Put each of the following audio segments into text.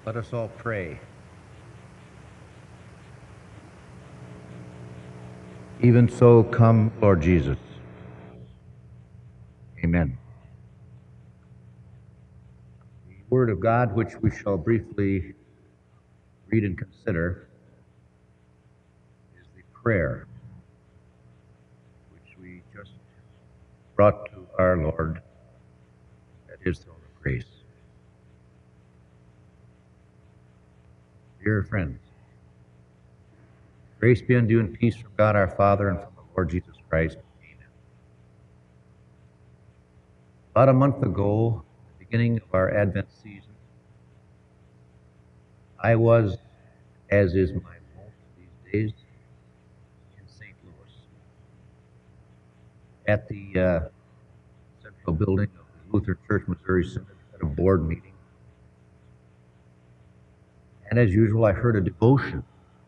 Let us all pray. Even so, come, Lord Jesus. Amen. The Word of God, which we shall briefly read and consider, is the prayer which we just brought to our Lord at His throne of grace. Dear friends, grace be unto you and peace from God our Father and from the Lord Jesus Christ. Amen. About a month ago, the beginning of our Advent season, I was, as is my wont these days, in St. Louis at the central building of the Lutheran Church Missouri Synod at a board meeting. And as usual, I heard a devotion.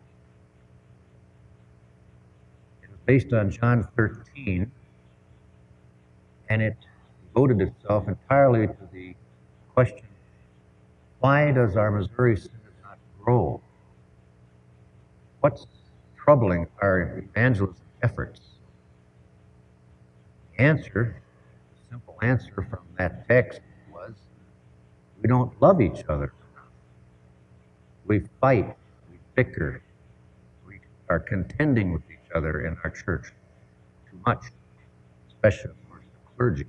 It was based on John 13, and it devoted itself entirely to the question, why does our Missouri Synod not grow? What's troubling our evangelism efforts? The answer, the simple answer from that text was, we don't love each other. We fight, we bicker, we are contending with each other in our church too much, especially, of course, the clergy.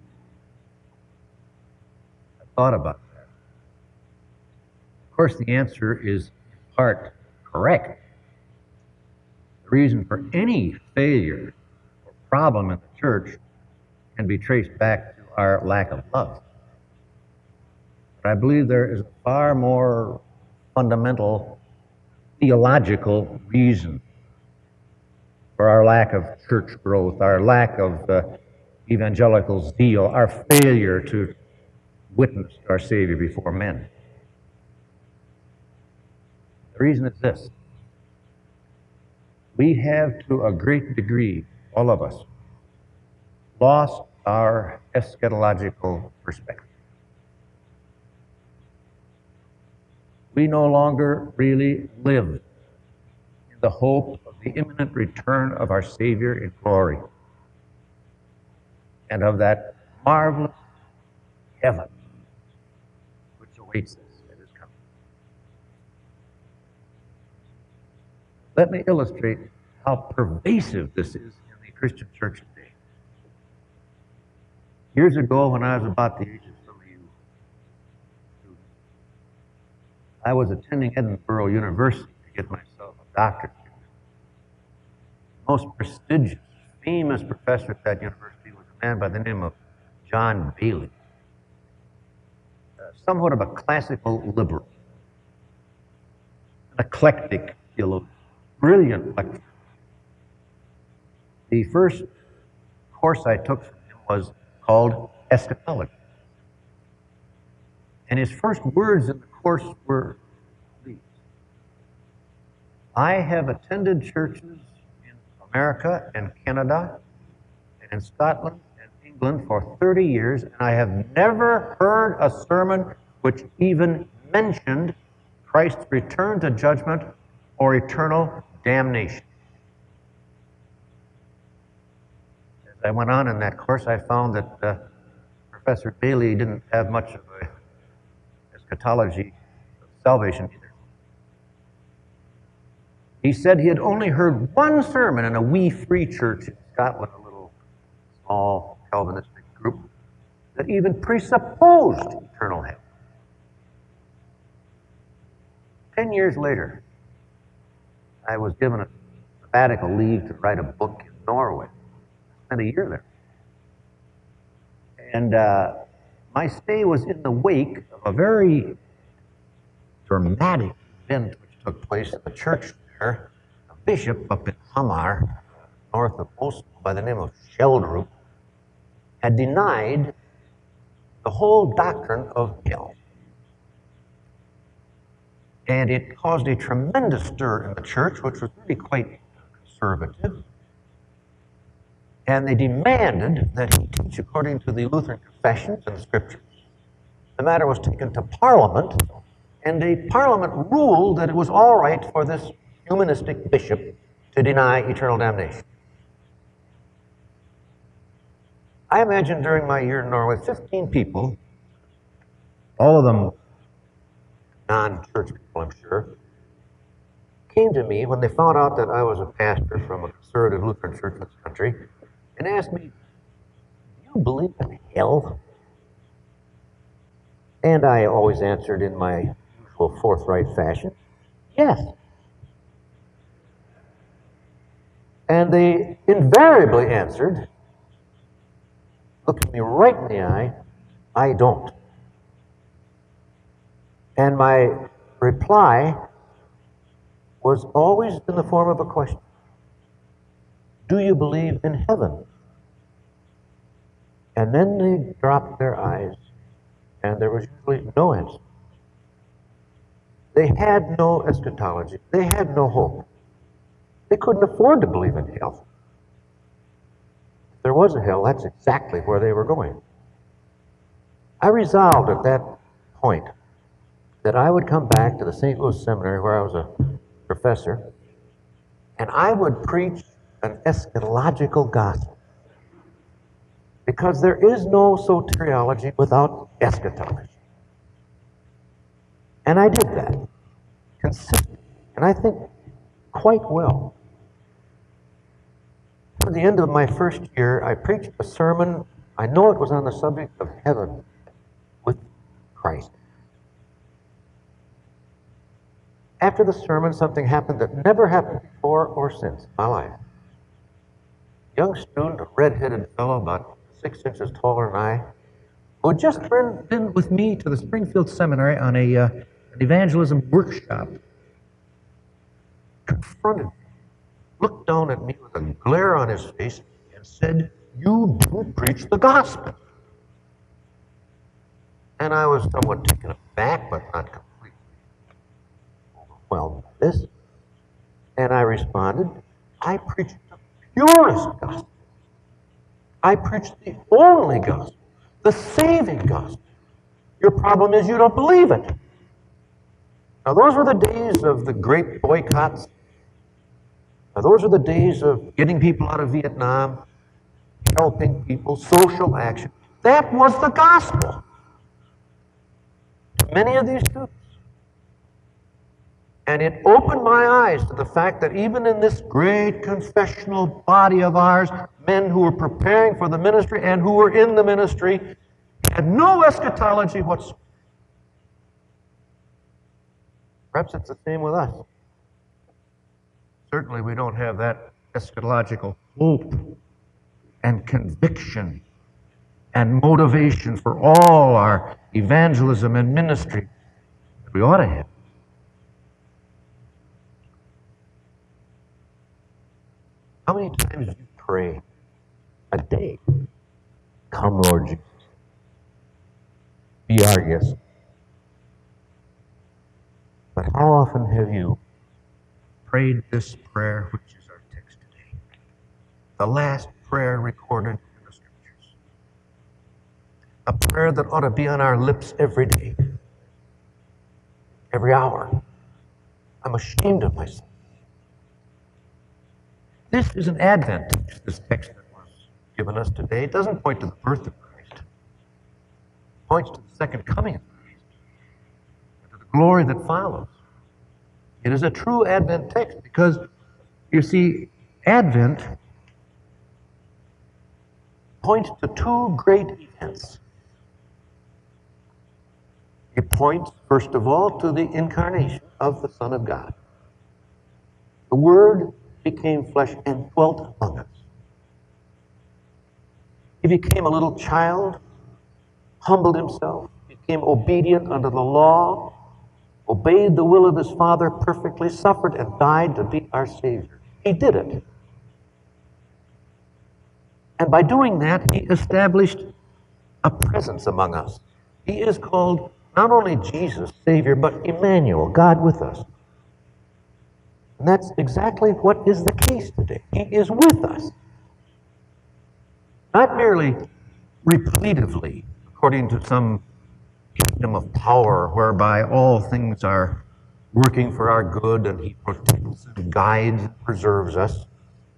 I thought about that. Of course, the answer is in part correct. The reason for any failure or problem in the church can be traced back to our lack of love. But I believe there is a far more fundamental theological reason for our lack of church growth, our lack of evangelical zeal, our failure to witness our Savior before men. The reason is this. We have, to a great degree, all of us, lost our eschatological perspective. We no longer really live in the hope of the imminent return of our Savior in glory and of that marvelous heaven which awaits us at His coming. Let me illustrate how pervasive this is in the Christian church today. Years ago, when I was about the age of some of you students, I was attending Edinburgh University to get myself a doctorate degree. The most prestigious, famous professor at that university was a man by the name of John Bailey, somewhat of a classical liberal, an eclectic theologian, brilliant lecturer. The first course I took from him was called eschatology. And his first words in the course were these: I have attended churches in America and Canada and in Scotland and England for 30 years, and I have never heard a sermon which even mentioned Christ's return to judgment or eternal damnation. As I went on in that course, I found that Professor Bailey didn't have much of a eschatology of salvation either. He said he had only heard one sermon in a wee free church in Scotland, a little small Calvinistic group, that even presupposed eternal heaven. 10 years later, I was given a sabbatical leave to write a book in Norway. I spent a year there. And my stay was in the wake of a very dramatic event which took place in the church there. A bishop up in Hamar, north of Oslo, by the name of Sheldrup, had denied the whole doctrine of hell. And it caused a tremendous stir in the church, which was really quite conservative. And they demanded that he teach according to the Lutheran confessions and the scriptures. The matter was taken to Parliament, And a parliament ruled that it was all right for this humanistic bishop to deny eternal damnation. I imagine during my year in Norway, 15 people, all of them non-church people, I'm sure, came to me when they found out that I was a pastor from a conservative Lutheran church in this country and asked me, "Do you believe in hell?" And I always answered in my usual forthright fashion, "Yes." And they invariably answered, looking me right in the eye, "I don't." And my reply was always in the form of a question. "Do you believe in heaven?" And then they dropped their eyes, and there was usually no answer. They had no eschatology. They had no hope. They couldn't afford to believe in hell. If there was a hell, that's exactly where they were going. I resolved at that point that I would come back to the St. Louis Seminary where I was a professor, and I would preach an eschatological gospel. Because there is no soteriology without eschatology. And I did that consistently, and I think quite well. At the end of my first year, I preached a sermon. I know it was on the subject of heaven with Christ. After the sermon, something happened that never happened before or since in my life. A young student, a red-headed fellow about 6 inches taller than I, who had just been with me to the Springfield Seminary on an evangelism workshop, confronted me, looked down at me with a glare on his face, and said, "You didn't preach the gospel." And I was somewhat taken aback, but not completely overwhelmed by this. And I responded, "I preached the purest gospel. I preached the only gospel, the saving gospel. Your problem is you don't believe it." Now, those were the days of the grape boycotts. Now, those are the days of getting people out of Vietnam, helping people, social action. That was the gospel to many of these students. And it opened my eyes to the fact that even in this great confessional body of ours, men who were preparing for the ministry and who were in the ministry had no eschatology whatsoever. Perhaps it's the same with us. Certainly we don't have that eschatological hope and conviction and motivation for all our evangelism and ministry that we ought to have. How many times do you pray a day, "Come, Lord Jesus, be our guest"? But how often have you prayed this prayer, which is our text today? The last prayer recorded in the Scriptures. A prayer that ought to be on our lips every day, every hour. I'm ashamed of myself. This is an Advent text, this text that was given us today. It doesn't point to the birth of Christ. It points to the second coming of Christ, and to the glory that follows. It is a true Advent text because, you see, Advent points to two great events. It points, first of all, to the incarnation of the Son of God. The Word became flesh and dwelt among us. He became a little child, humbled himself, became obedient under the law, obeyed the will of his Father perfectly, suffered and died to be our Savior. He did it. And by doing that, he established a presence among us. He is called not only Jesus, Savior, but Emmanuel, God with us. And that's exactly what is the case today. He is with us. Not merely repetitively, according to some kingdom of power whereby all things are working for our good and he protects and guides and preserves us,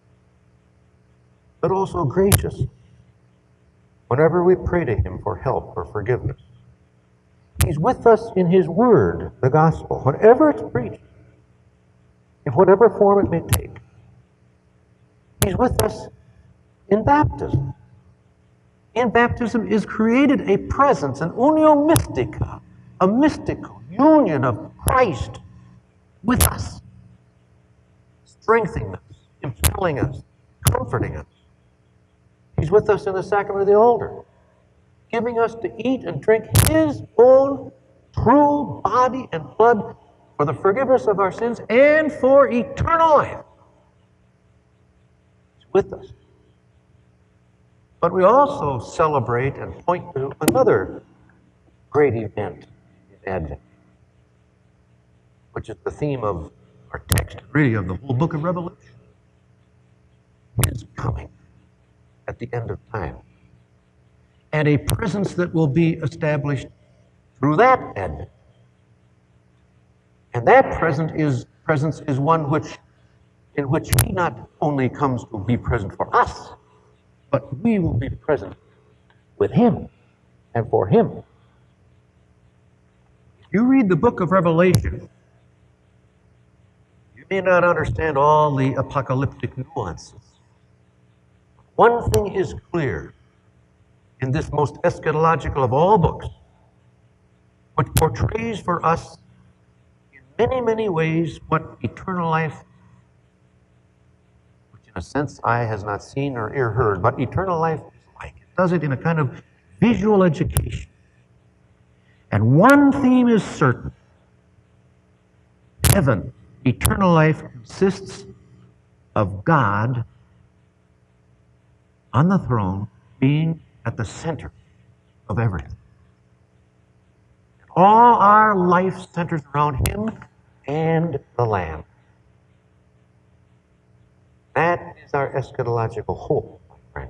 but also gracious whenever we pray to him for help or forgiveness. He's with us in his word, the gospel, whenever it's preached, in whatever form it may take. He's with us in baptism. In baptism is created a presence, an unio mystica, a mystical union of Christ with us, strengthening us, impelling us, comforting us. He's with us in the sacrament of the altar, giving us to eat and drink his own true body and blood for the forgiveness of our sins and for eternal life. He's with us. But we also celebrate and point to another great event in Advent, which is the theme of our text, really of the whole book of Revelation. His coming at the end of time, and a presence that will be established through that Advent. And that presence is one in which he not only comes to be present for us, but we will be present with him and for him. If you read the book of Revelation, you may not understand all the apocalyptic nuances. One thing is clear in this most eschatological of all books, which portrays for us in many, many ways what eternal life, which in a sense eye has not seen or ear heard, but eternal life is like. It does it in a kind of visual education. And one theme is certain. Heaven, eternal life, consists of God on the throne being at the center of everything. All our life centers around him and the Lamb. That is our eschatological hope, my friend.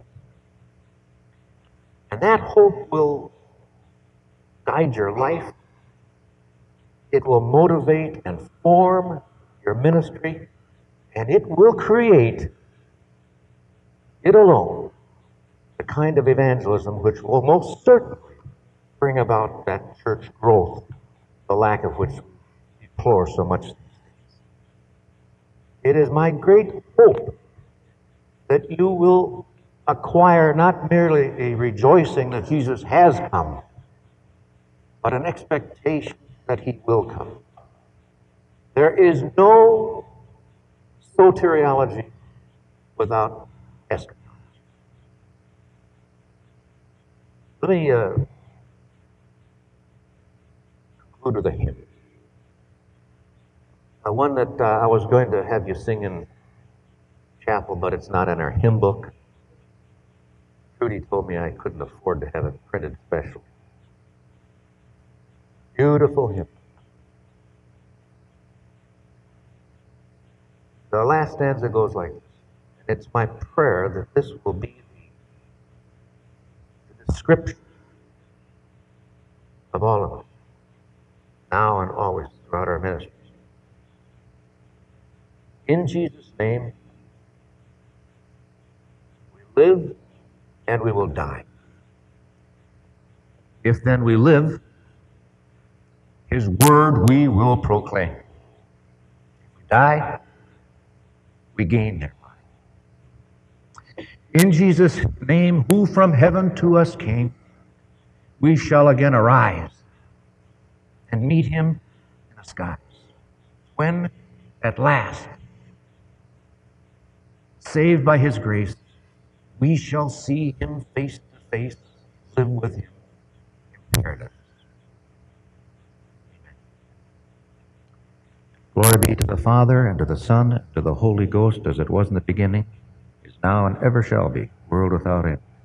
And that hope will guide your life. It will motivate and form your ministry, and it will create, it alone, the kind of evangelism which will most certainly bring about that church growth, the lack of which we deplore so much these days. It is my great hope that you will acquire not merely a rejoicing that Jesus has come, but an expectation that he will come. There is no soteriology without eschatology. Let me conclude with a hymn. One that I was going to have you sing in chapel, but it's not in our hymn book. Trudy told me I couldn't afford to have it printed special. Beautiful hymn. The last stanza goes like this. It's my prayer that this will be the description of all of us, now and always throughout our ministries. In Jesus' name, we live and we will die. If then we live, his word we will proclaim. If we die, we gain thereby. In Jesus' name, who from heaven to us came, we shall again arise and meet him in the skies, when at last, saved by his grace, we shall see him face to face, live with him in paradise. Glory be to the Father, and to the Son, and to the Holy Ghost, as it was in the beginning, is now, and ever shall be, world without end.